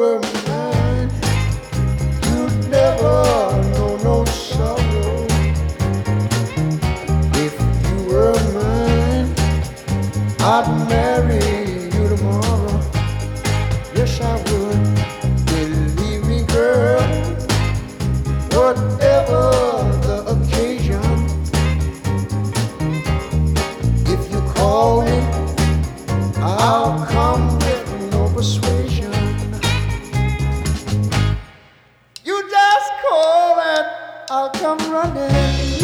were mine, you'd never know no sorrow. If you were mine, I'd marry you tomorrow. Yes, I would. Believe me, girl, whatever the occasion. If you call me, I'll come with no persuasion. You just call and I'll come running.